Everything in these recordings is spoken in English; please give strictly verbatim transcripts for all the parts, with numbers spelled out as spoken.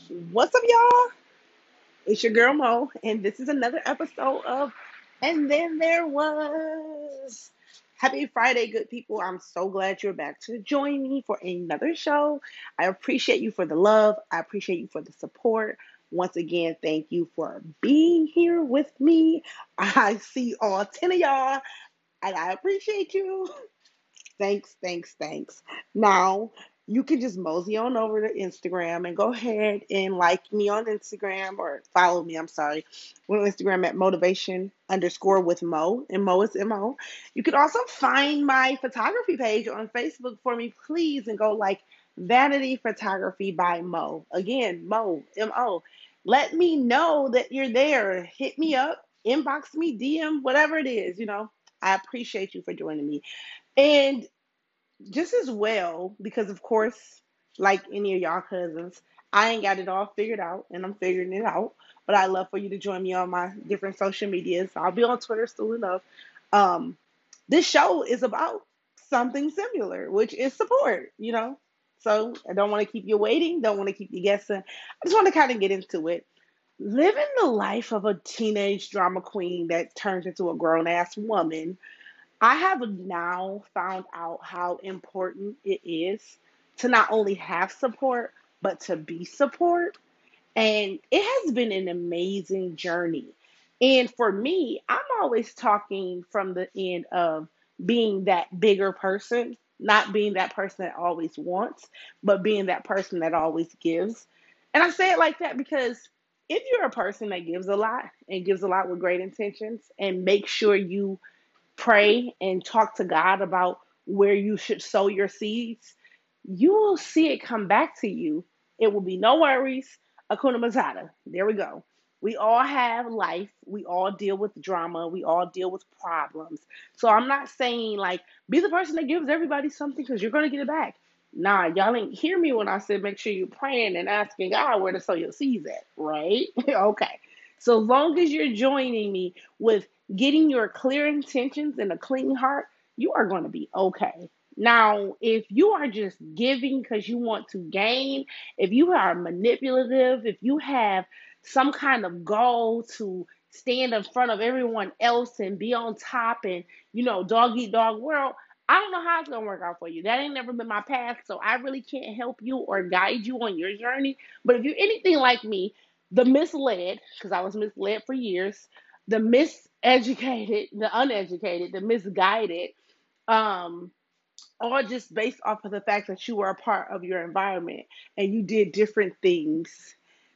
What's up, y'all? It's your girl Mo, and this is another episode of And Then There Was. Happy Friday, good people. I'm so glad you're back to join me for another show. I appreciate you for the love, I appreciate you for the support. Once again, thank you for being here with me. I see all ten of y'all, and I appreciate you. Thanks, thanks, thanks. Now, you can just mosey on over to Instagram and go ahead and like me on Instagram or follow me, I'm sorry, on Instagram at motivation underscore with Mo, and Mo is M O. You can also find my photography page on Facebook for me, please, and go like Vanity Photography by Mo. Again, Mo, M O. Let me know that you're there. Hit me up, inbox me, D M, whatever it is, you know. I appreciate you for joining me. And just as well, because of course, like any of y'all cousins, I ain't got it all figured out and I'm figuring it out. But I love for you to join me on my different social medias. I'll be on Twitter soon enough. Um, this show is about something similar, which is support, you know. So I don't want to keep you waiting, don't want to keep you guessing. I just want to kind of get into it. Living the life of a teenage drama queen that turns into a grown ass woman, I have now found out how important it is to not only have support, but to be support. And it has been an amazing journey. And for me, I'm always talking from the end of being that bigger person, not being that person that always wants, but being that person that always gives. And I say it like that because if you're a person that gives a lot and gives a lot with great intentions and make sure you pray and talk to God about where you should sow your seeds, you will see it come back to you. It will be no worries. Akuna Matata. There we go. We all have life. We all deal with drama. We all deal with problems. So I'm not saying like be the person that gives everybody something because you're gonna get it back. Nah, y'all ain't hear me when I said make sure you're praying and asking God where to sow your seeds at, right? Okay. So long as you're joining me with getting your clear intentions and a clean heart, you are going to be okay. Now, if you are just giving because you want to gain, if you are manipulative, if you have some kind of goal to stand in front of everyone else and be on top and, you know, dog eat dog world, I don't know how it's going to work out for you. That ain't never been my path, so I really can't help you or guide you on your journey. But if you're anything like me, the misled, because I was misled for years, the miseducated, the uneducated, the misguided, um, all just based off of the fact that you were a part of your environment and you did different things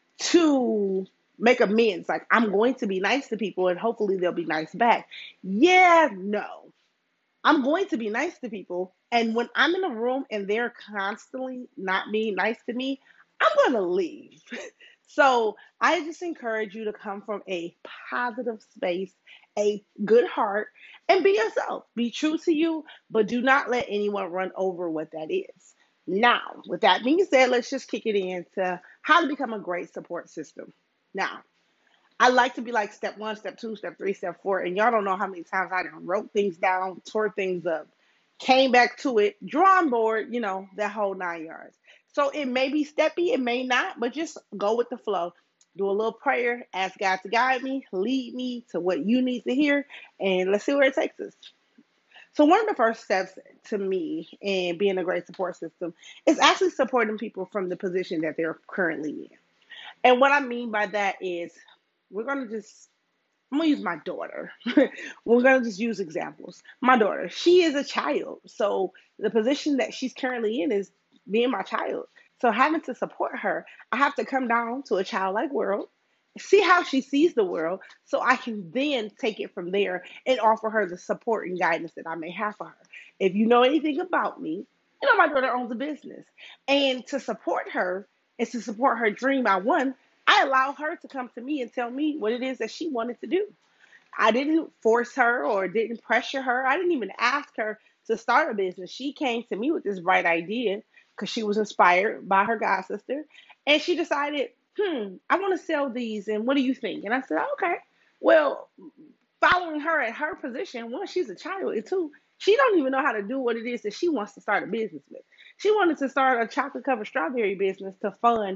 to make amends. Like, I'm going to be nice to people and hopefully they'll be nice back. Yeah, no. I'm going to be nice to people. And when I'm in a room and they're constantly not being nice to me, I'm going to leave. So I just encourage you to come from a positive space, a good heart, and be yourself. Be true to you, but do not let anyone run over what that is. Now, with that being said, let's just kick it into how to become a great support system. Now, I like to be like step one, step two, step three, step four, and y'all don't know how many times I done wrote things down, tore things up, came back to it, drawing board, you know, that whole nine yards. So it may be steppy, it may not, but just go with the flow. Do a little prayer, ask God to guide me, lead me to what you need to hear, and let's see where it takes us. So one of the first steps to me in being a great support system is actually supporting people from the position that they're currently in. And what I mean by that is we're gonna just I'm gonna use my daughter. We're gonna just use examples. My daughter, she is a child, so the position that she's currently in is being my child. So having to support her, I have to come down to a childlike world, see how she sees the world, so I can then take it from there and offer her the support and guidance that I may have for her. If you know anything about me, you know my daughter owns a business, and to support her is to support her dream. I won. I allow her to come to me and tell me what it is that she wanted to do. I didn't force her or didn't pressure her. I didn't even ask her to start a business. She came to me with this bright idea because she was inspired by her god sister. And she decided, hmm, I want to sell these. And what do you think? And I said, okay. Well, following her at her position, one, she's a child, and two, she don't even know how to do what it is that she wants to start a business with. She wanted to start a chocolate covered strawberry business to fund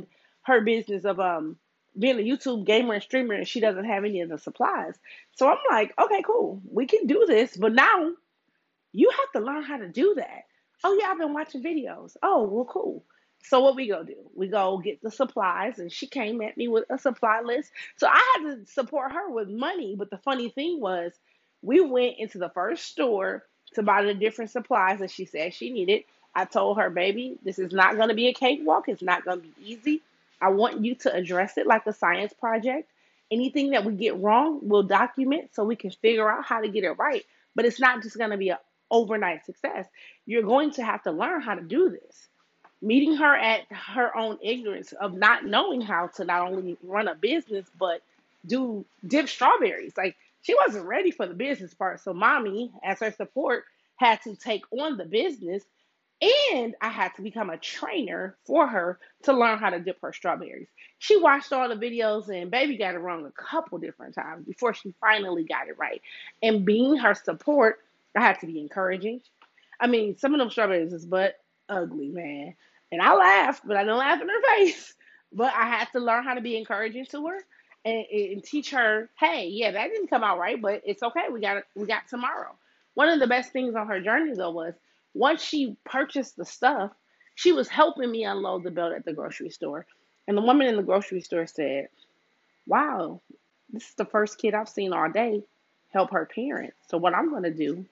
her business of um being a YouTube gamer and streamer, and she doesn't have any of the supplies. So I'm like, okay, cool, we can do this, but now you have to learn how to do that. Oh yeah, I've been watching videos. Oh well, cool. So what we go do? We go get the supplies, and she came at me with a supply list. So I had to support her with money. But the funny thing was, we went into the first store to buy the different supplies that she said she needed. I told her, baby, this is not going to be a cakewalk. It's not going to be easy. I want you to address it like a science project. Anything that we get wrong, we'll document so we can figure out how to get it right. But it's not just going to be an overnight success. You're going to have to learn how to do this. Meeting her at her own ignorance of not knowing how to not only run a business, but do dip strawberries. Like, she wasn't ready for the business part. So mommy, as her support, had to take on the business, and I had to become a trainer for her to learn how to dip her strawberries. She watched all the videos, and baby got it wrong a couple different times before she finally got it right. And being her support, I had to be encouraging. I mean, some of them strawberries is but ugly, man. And I laughed, but I didn't laugh in her face. But I had to learn how to be encouraging to her, and, and teach her, hey, yeah, that didn't come out right, but it's okay. We got we got tomorrow. One of the best things on her journey though was, once she purchased the stuff, she was helping me unload the belt at the grocery store. And the woman in the grocery store said, wow, this is the first kid I've seen all day help her parents. So what I'm going to do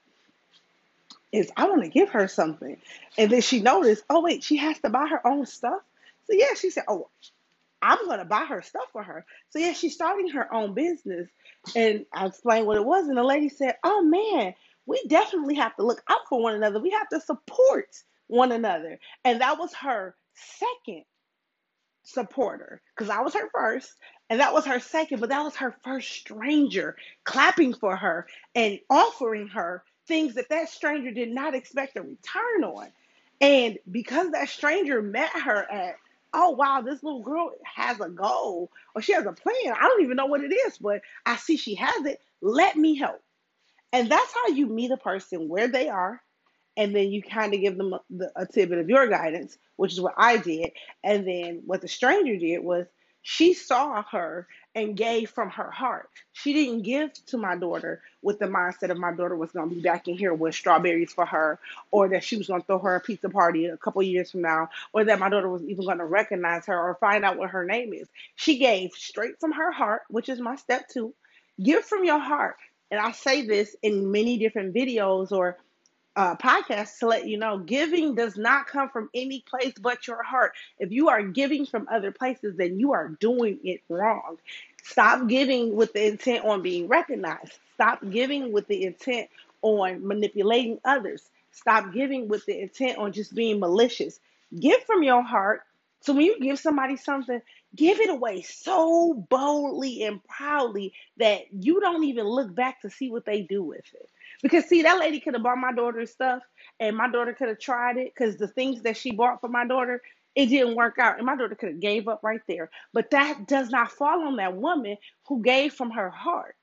is I want to give her something. And then she noticed, oh, wait, she has to buy her own stuff. So, yeah, she said, oh, I'm going to buy her stuff for her. So, yeah, she's starting her own business. And I explained what it was. And the lady said, oh, man, we definitely have to look out for one another. We have to support one another. And that was her second supporter, because I was her first and that was her second, but that was her first stranger clapping for her and offering her things that that stranger did not expect a return on. And because that stranger met her at, oh wow, this little girl has a goal or she has a plan. I don't even know what it is, but I see she has it. Let me help. And that's how you meet a person where they are, and then you kind of give them a, the, a tidbit of your guidance, which is what I did. And then what the stranger did was, she saw her and gave from her heart. She didn't give to my daughter with the mindset of my daughter was going to be back in here with strawberries for her, or that she was going to throw her a pizza party a couple years from now, or that my daughter was even going to recognize her or find out what her name is. She gave straight from her heart, which is my step two. Give from your heart. And I say this in many different videos or uh, podcast to let you know, giving does not come from any place but your heart. If you are giving from other places, then you are doing it wrong. Stop giving with the intent on being recognized. Stop giving with the intent on manipulating others. Stop giving with the intent on just being malicious. Give from your heart. So when you give somebody something, give it away so boldly and proudly that you don't even look back to see what they do with it. Because see, that lady could have bought my daughter stuff, and my daughter could have tried it, because the things that she bought for my daughter, it didn't work out, and my daughter could have gave up right there. But that does not fall on that woman who gave from her heart.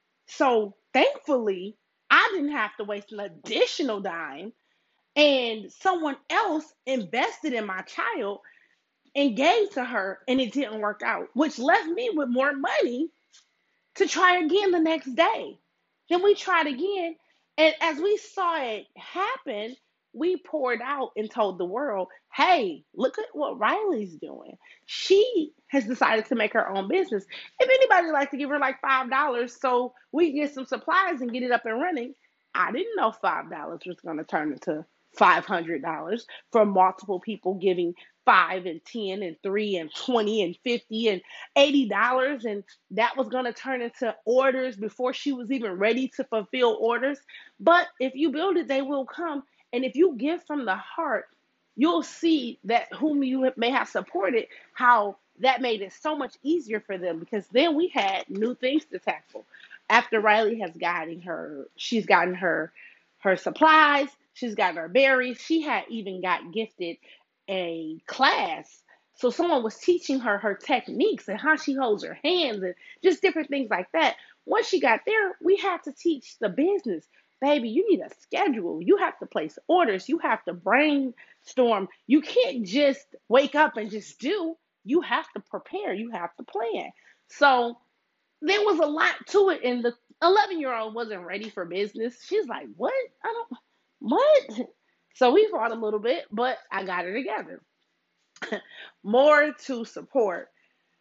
So thankfully, I didn't have to waste an additional dime, and someone else invested in my child and gave to her, and it didn't work out, which left me with more money to try again the next day. Then we tried again. And as we saw it happen, we poured out and told the world, hey, look at what Riley's doing. She has decided to make her own business. If anybody would like to give her like five dollars so we get some supplies and get it up and running, I didn't know five dollars was going to turn into five hundred dollars from multiple people giving five and ten and three and twenty and fifty and eighty dollars, and that was going to turn into orders before she was even ready to fulfill orders. But if you build it, they will come. And if you give from the heart, you'll see that whom you may have supported, how that made it so much easier for them, because then we had new things to tackle. After Riley has gotten her, she's gotten her her supplies, she's gotten her berries, she had even got gifted a class. So someone was teaching her her techniques and how she holds her hands and just different things like that. Once she got there, we had to teach the business. Baby, you need a schedule. You have to place orders. You have to brainstorm. You can't just wake up and just do. You have to prepare, you have to plan. So there was a lot to it, and the eleven year old wasn't ready for business. She's like, what? I don't, what? So we fought a little bit, but I got her together. More to support.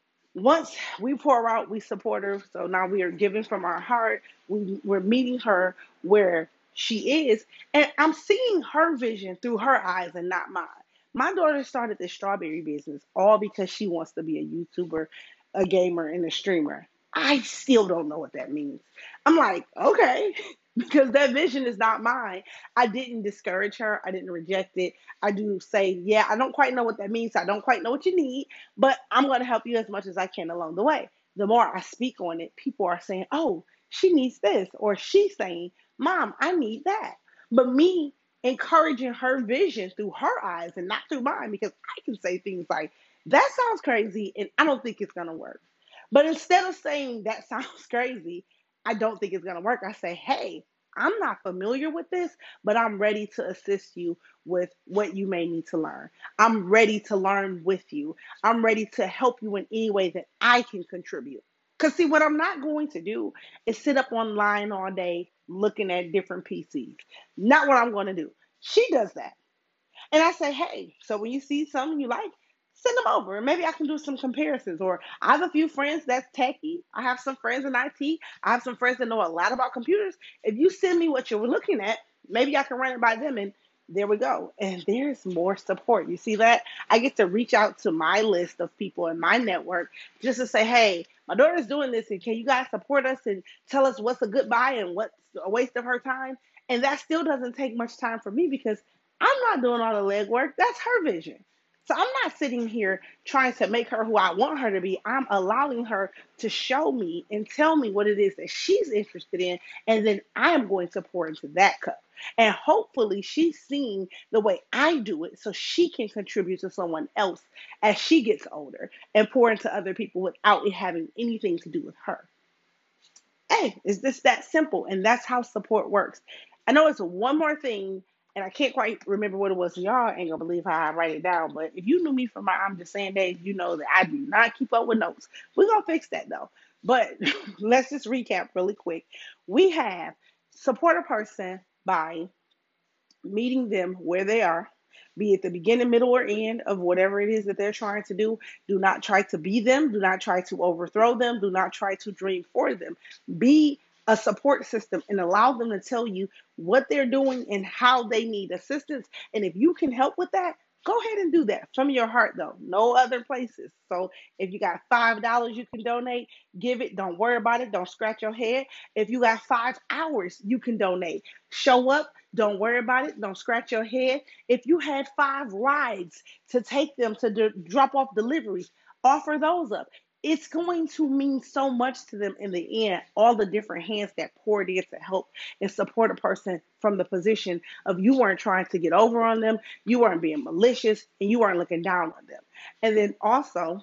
Once we pour out, we support her. So now we are giving from our heart. We, we're meeting her where she is. And I'm seeing her vision through her eyes and not mine. My daughter started this strawberry business all because she wants to be a YouTuber, a gamer, and a streamer. I still don't know what that means. I'm like, okay, because that vision is not mine. I didn't discourage her. I didn't reject it. I do say, yeah, I don't quite know what that means. I don't quite know what you need, but I'm going to help you as much as I can along the way. The more I speak on it, people are saying, oh, she needs this, or she's saying, Mom, I need that. But me encouraging her vision through her eyes and not through mine, because I can say things like, that sounds crazy, and I don't think it's going to work. But instead of saying that sounds crazy, I don't think it's going to work, I say, hey, I'm not familiar with this, but I'm ready to assist you with what you may need to learn. I'm ready to learn with you. I'm ready to help you in any way that I can contribute. Because, see, what I'm not going to do is sit up online all day looking at different P Cs. Not what I'm going to do. She does that. And I say, hey, so when you see something you like, send them over. And maybe I can do some comparisons. Or I have a few friends that's techie. I have some friends in I T. I have some friends that know a lot about computers. If you send me what you're looking at, maybe I can run it by them, and there we go. And there's more support. You see that? I get to reach out to my list of people in my network just to say, hey, my daughter's doing this, and can you guys support us and tell us what's a good buy and what's a waste of her time? And that still doesn't take much time for me because I'm not doing all the legwork. That's her vision. So I'm not sitting here trying to make her who I want her to be. I'm allowing her to show me and tell me what it is that she's interested in, and then I'm going to pour into that cup. And hopefully she's seeing the way I do it so she can contribute to someone else as she gets older and pour into other people without it having anything to do with her. Hey, it's just that simple. And that's how support works. I know it's one more thing, and I can't quite remember what it was. So y'all ain't gonna believe how I write it down. But if you knew me from my I'm just saying days, you know that I do not keep up with notes. We're gonna fix that though. But let's just recap really quick. We have support a person by meeting them where they are, be it the beginning, middle, or end of whatever it is that they're trying to do. Do not try to be them. Do not try to overthrow them. Do not try to dream for them. Be a support system and allow them to tell you what they're doing and how they need assistance. And if you can help with that, go ahead and do that from your heart, though. No other places. So if you got five dollars you can donate, give it. Don't worry about it. Don't scratch your head. If you got five hours you can donate, show up. Don't worry about it. Don't scratch your head. If you had five rides to take them to d- drop off deliveries, offer those up. It's going to mean so much to them in the end, all the different hands that poured in to help and support a person from the position of you weren't trying to get over on them, you weren't being malicious, and you weren't looking down on them. And then also,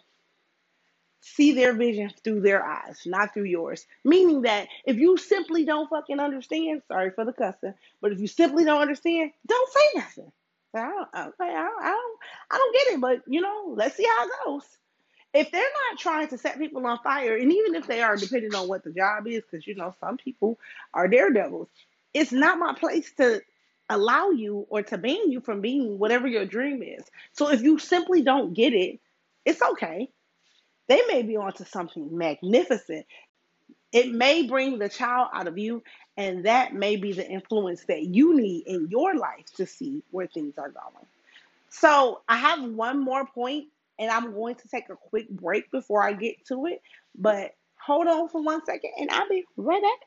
see their vision through their eyes, not through yours. Meaning that if you simply don't fucking understand, sorry for the cussing, but if you simply don't understand, don't say nothing. I don't, okay, I don't, I don't, I don't get it, but you know, let's see how it goes. If they're not trying to set people on fire, and even if they are, depending on what the job is, because you know some people are daredevils, it's not my place to allow you or to ban you from being whatever your dream is. So if you simply don't get it, it's okay. They may be onto something magnificent. It may bring the child out of you, and that may be the influence that you need in your life to see where things are going. So, I have one more point, and I'm going to take a quick break before I get to it. But hold on for one second, and I'll be right back.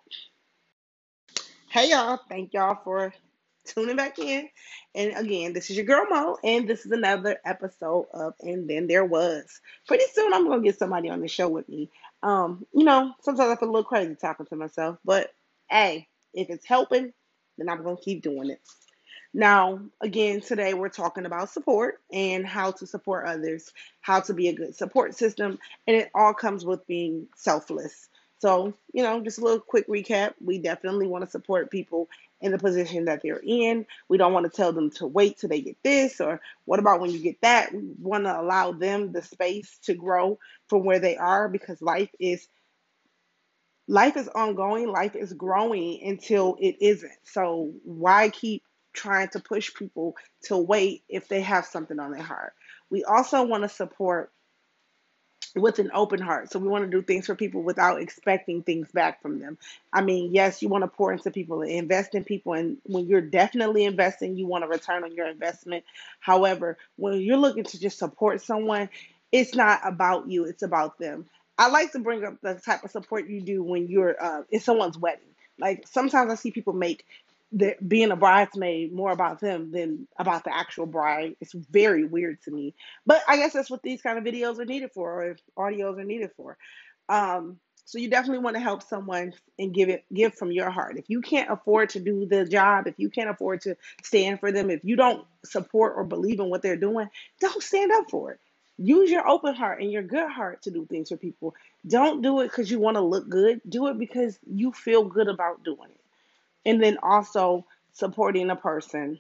Hey y'all, thank y'all for tuning back in. And again, this is your girl Mo, and this is another episode of And Then There Was. Pretty soon I'm gonna get somebody on the show with me. Um, you know, sometimes I feel a little crazy talking to myself, but hey, if it's helping, then I'm gonna keep doing it. Now, again, today we're talking about support and how to support others, how to be a good support system, and it all comes with being selfless. So, you know, just a little quick recap. We definitely want to support people in the position that they're in. We don't want to tell them to wait till they get this, or what about when you get that? We want to allow them the space to grow from where they are, because life is life is ongoing, life is growing until it isn't. So why keep trying to push people to wait if they have something on their heart? We also want to support with an open heart. So we want to do things for people without expecting things back from them. I mean, yes, you want to pour into people and invest in people. And when you're definitely investing, you want a return on your investment. However, when you're looking to just support someone, it's not about you, it's about them. I like to bring up the type of support you do when you're uh, in someone's wedding. Like sometimes I see people make the, being a bridesmaid more about them than about the actual bride. It's very weird to me, but I guess that's what these kind of videos are needed for, or audios are needed for. Um, so you definitely want to help someone and give it give from your heart. If you can't afford to do the job, if you can't afford to stand for them, if you don't support or believe in what they're doing, don't stand up for it. Use your open heart and your good heart to do things for people. Don't do it because you want to look good. Do it because you feel good about doing it. And then also supporting a person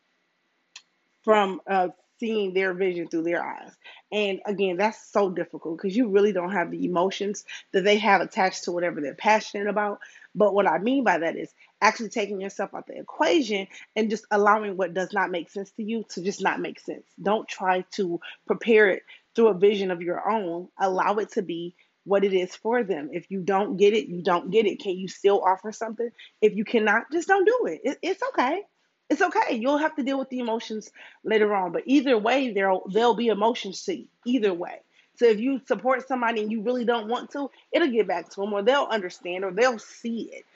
from uh, seeing their vision through their eyes. And again, that's so difficult because you really don't have the emotions that they have attached to whatever they're passionate about. But what I mean by that is actually taking yourself out the equation and just allowing what does not make sense to you to just not make sense. Don't try to prepare it through a vision of your own. Allow it to be what it is for them. If you don't get it, you don't get it. Can you still offer something? If you cannot, just don't do it. it it's okay. It's okay. You'll have to deal with the emotions later on. But either way, there'll there'll be emotions to you. Either way. So if you support somebody and you really don't want to, it'll get back to them, or they'll understand, or they'll see it.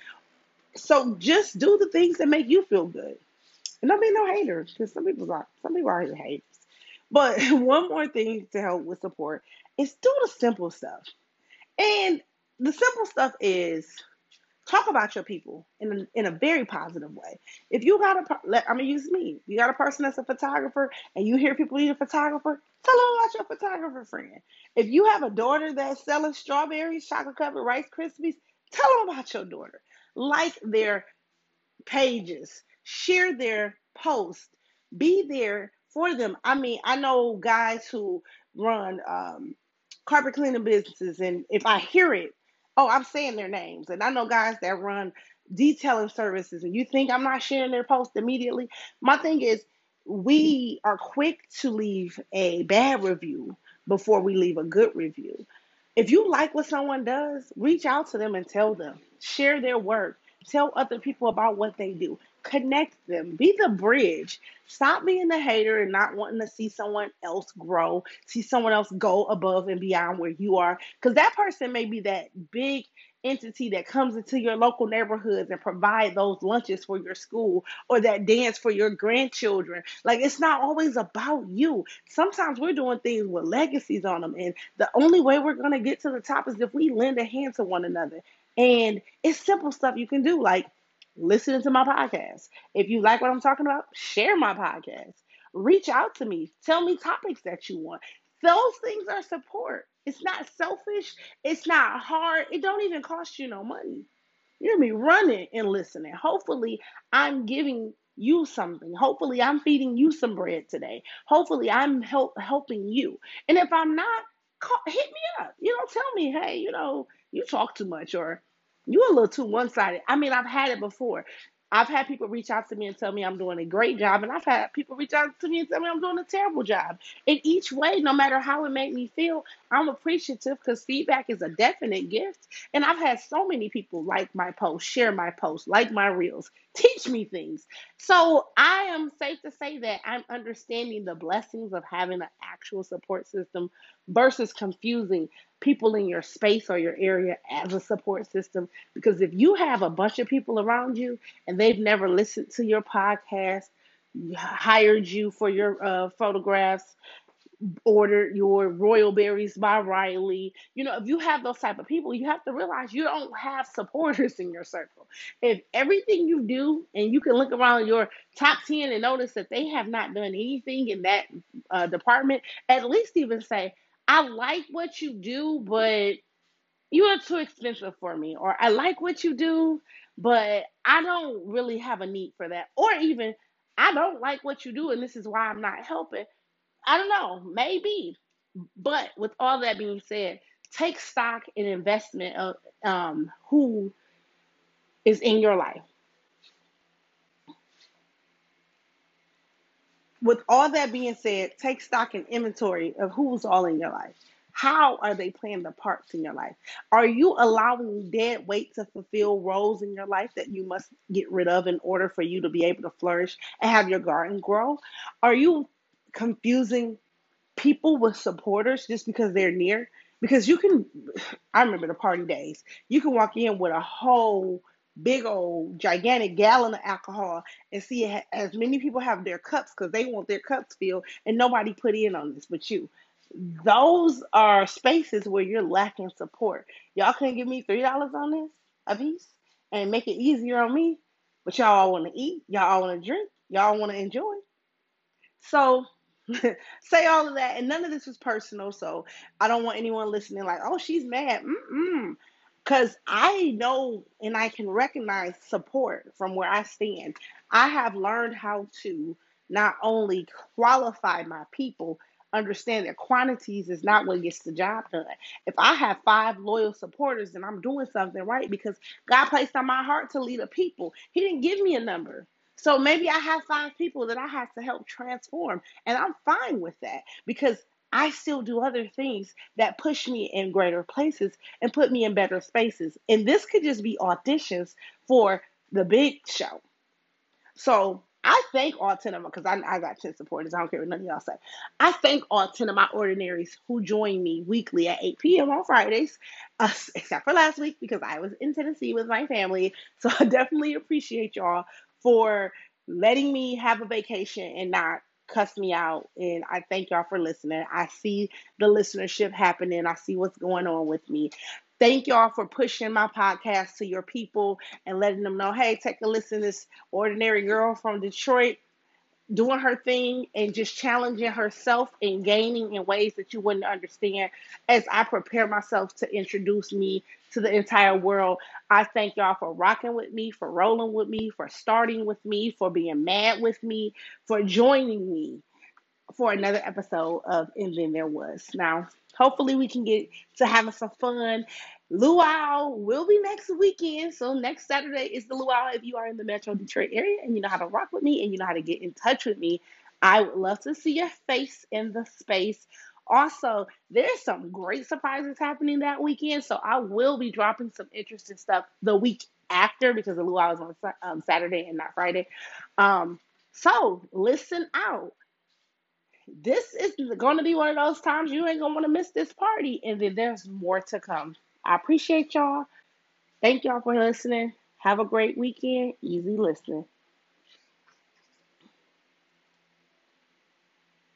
So just do the things that make you feel good. And don't be no haters, because some people are some people are haters. But one more thing to help with support is do the simple stuff. And the simple stuff is talk about your people in a, in a very positive way. If you got a, let, I'm gonna use me. You got a person that's a photographer, and you hear people need a photographer. Tell them about your photographer friend. If you have a daughter that's selling strawberries, chocolate covered Rice Krispies, tell them about your daughter. Like their pages, share their posts, be there for them. I mean, I know guys who run um, carpet cleaning businesses, and if I hear it, oh, I'm saying their names. And I know guys that run detailing services, and you think I'm not sharing their post immediately. My thing is, we are quick to leave a bad review before we leave a good review. If you like what someone does, reach out to them and tell them, share their work, tell other people about what they do, connect them, be the bridge. Stop being the hater and not wanting to see someone else grow, see someone else go above and beyond where you are. Because that person may be that big entity that comes into your local neighborhoods and provide those lunches for your school, or that dance for your grandchildren. Like, it's not always about you. Sometimes we're doing things with legacies on them, and the only way we're going to get to the top is if we lend a hand to one another. And it's simple stuff you can do, like listening to my podcast. If you like what I'm talking about, share my podcast. Reach out to me. Tell me topics that you want. Those things are support. It's not selfish. It's not hard. It don't even cost you no money. You hear me? Running and listening. Hopefully, I'm giving you something. Hopefully, I'm feeding you some bread today. Hopefully, I'm help, helping you. And if I'm not, call, hit me up. You know, tell me, hey, you know, you talk too much, or you a little too one sided. I mean, I've had it before. I've had people reach out to me and tell me I'm doing a great job, and I've had people reach out to me and tell me I'm doing a terrible job. In each way, no matter how it made me feel, I'm appreciative, because feedback is a definite gift. And I've had so many people like my posts, share my posts, like my reels, teach me things. So I am safe to say that I'm understanding the blessings of having an actual support system versus confusing people in your space or your area as a support system. Because if you have a bunch of people around you and they've never listened to your podcast, hired you for your uh, photographs, ordered your Royal Berries by Riley. You know, if you have those type of people, you have to realize you don't have supporters in your circle. If everything you do, and you can look around your top ten and notice that they have not done anything in that uh, department, at least even say, I like what you do, but you are too expensive for me, or I like what you do, but I don't really have a need for that. Or even, I don't like what you do, and this is why I'm not helping. I don't know, maybe. But with all that being said, take stock in investment of um, who is in your life. With all that being said, take stock and inventory of who's all in your life. How are they playing the parts in your life? Are you allowing dead weight to fulfill roles in your life that you must get rid of in order for you to be able to flourish and have your garden grow? Are you confusing people with supporters just because they're near? Because you can, I remember the party days. You can walk in with a whole big old gigantic gallon of alcohol and see as many people have their cups because they want their cups filled, and nobody put in on this but you. Those are spaces where you're lacking support. Y'all couldn't give me three dollars on this a piece and make it easier on me, but y'all all want to eat, y'all all want to drink, y'all want to enjoy. So say all of that, and none of this was personal. So I don't want anyone listening like, "Oh, she's mad." Mm-mm. Because I know and I can recognize support from where I stand. I have learned how to not only qualify my people, understand that quantities is not what gets the job done. If I have five loyal supporters, then I'm doing something right because God placed on my heart to lead a people. He didn't give me a number. So maybe I have five people that I have to help transform. And I'm fine with that because I still do other things that push me in greater places and put me in better spaces. And this could just be auditions for the big show. So I thank all ten of them because I, I got ten supporters. I don't care what none of y'all say. I thank all ten of my ordinaries who join me weekly at eight p.m. on Fridays, uh, except for last week because I was in Tennessee with my family. So I definitely appreciate y'all for letting me have a vacation and not cuss me out. And I thank y'all for listening. I see the listenership happening. I see what's going on with me. Thank y'all for pushing my podcast to your people and letting them know, hey, take a listen to this ordinary girl from Detroit doing her thing and just challenging herself and gaining in ways that you wouldn't understand as I prepare myself to introduce me to the entire world. I thank y'all for rocking with me, for rolling with me, for starting with me, for being mad with me, for joining me for another episode of And Then There Was. Now, hopefully we can get to having some fun. Luau will be next weekend. So next Saturday is the Luau. If you are in the Metro Detroit area and you know how to rock with me and you know how to get in touch with me, I would love to see your face in the space. Also, there's some great surprises happening that weekend. So I will be dropping some interesting stuff the week after because the Luau is on um, Saturday and not Friday. Um, so listen out. This is going to be one of those times you ain't going to want to miss this party. And then there's more to come. I appreciate y'all. Thank y'all for listening. Have a great weekend. Easy listening.